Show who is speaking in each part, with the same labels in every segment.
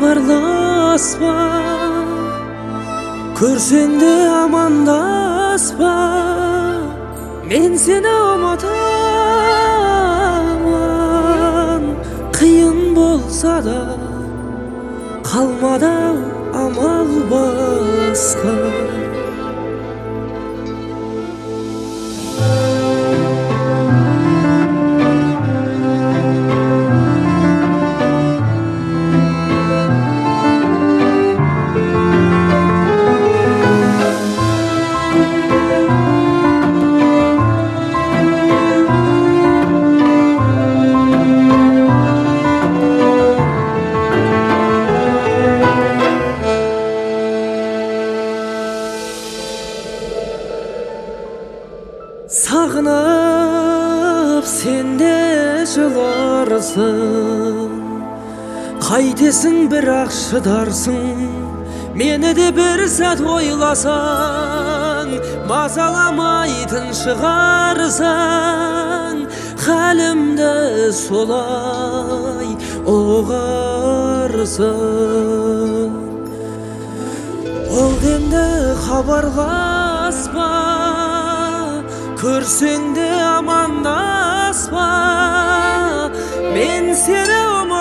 Speaker 1: хабарласпа, көрсең де амандаспа, мен сені ұмытамын. Қиын болса да қалмады амал басқа. Сағынып сен де жыларсың, қайтесің бірақ шыдарсың. Мені де бір сәт ойласаң, мазаламайтын шығарсың. Хәлімді солай ұғарсың. Ол енді хабарласпа, көрсең де амандаспа, мен сені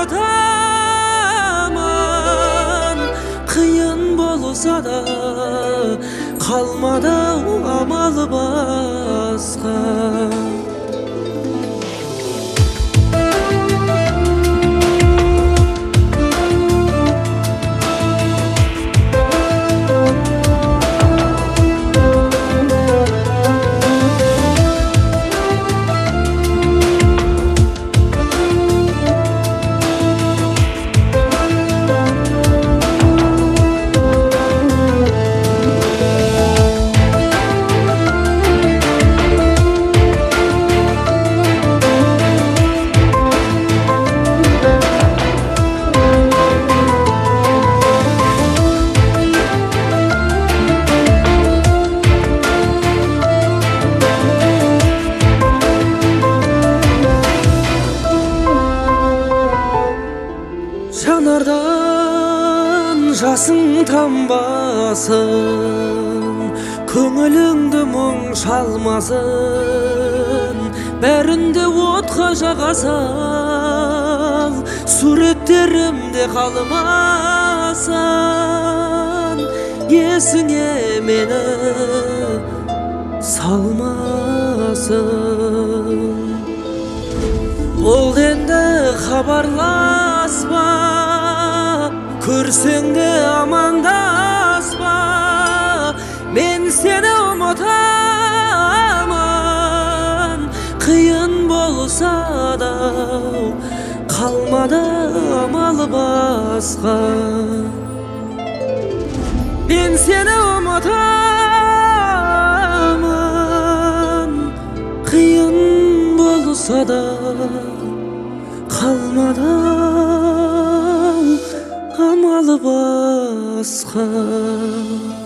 Speaker 1: ұмытамын. Қиын болса да қалмады амал басқа. Жанардан жасың тамбасын, көңіліңді мұң шалмасын. Бәрінде отқа жағасал, суреттерімде қалмасын. Есіңе мені салмасын. Ол енді хабарласпа, көрсең де амандаспа, мен сені ұмытамын. Қиын болса да қалмады амал басқа. Мен сені ұмытамын. Қиын болса да қалмады амал басқа.